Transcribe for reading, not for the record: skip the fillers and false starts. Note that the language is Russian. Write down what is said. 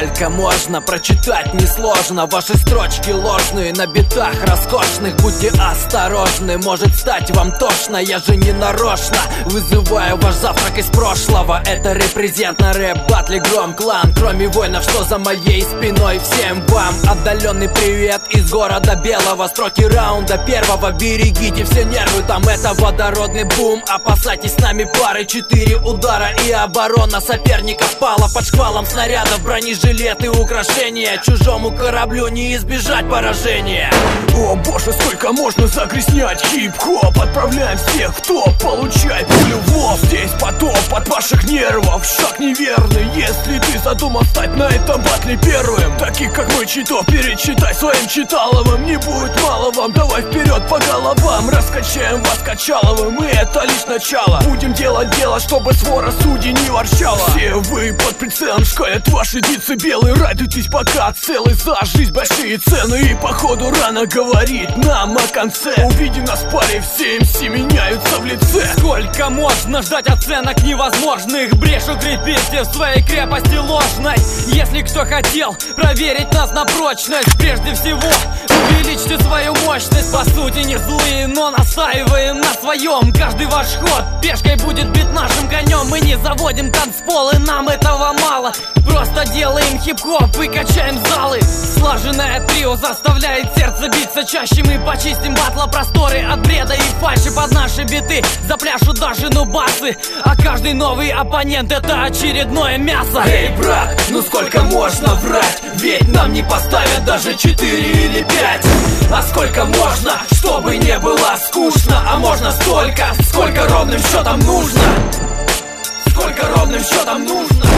Сколько можно прочитать несложно. Ваши строчки ложные на битах роскошных. Будьте осторожны, может стать вам тошно. Я же не нарочно вызываю ваш завтрак из прошлого. Это репрезент на рэп-батле Гром Клан. Кроме воинов, что за моей спиной, всем вам отдаленный привет из города Белого. Строки раунда первого, берегите все нервы, там это водородный бум. Опасайтесь с нами пары, 4 удара и оборона соперников пала под шквалом снарядов, бронежилеты, украшения. Чужому кораблю не избежать поражения. О боже, сколько можно загрязнять хип-хоп. Отправляем всех, кто получает пулю в лоб. Здесь потоп от ваших нервов, шаг неверный, если ты задумал стать на этом батле первым. Таких как мы читов перечитай своим читаловым. Не будет мало вам, давай вперед по головам. Раскачаем вас качаловым, и это лишь начало. Будем делать дело, чтобы свора судей не ворчала. Все вы под прицелом, шкалят ваши децибелы. Радуйтесь пока целый, за жизнь большие цены. И походу рано говорить нам о конце. Увидим нас в паре, все МС меняются в лице. Сколько можно ждать оценок невозможных? Брешь укрепите в своей крепости ложной. Если кто хотел проверить нас на прочность, прежде всего увеличьте свою мощность. По сути не злые, но настаиваем на своем. Каждый ваш ход пешкой будет бит нашим конем. Мы не заводим танцпол, и нам этого мало. Просто делаем хип-хоп и качаем залы. Слаженное трио заставляет сердце биться чаще. Мы почистим батла просторы от бреда и фальши. Под наши биты запляшут даже нубасы. А каждый новый оппонент — это очередное мясо. Эй, брат, ну сколько можно врать? Ведь нам не поставят даже 4 или 5. А сколько можно, чтобы не было скучно? А можно столько, сколько ровным счетом нужно. Сколько ровным счетом нужно.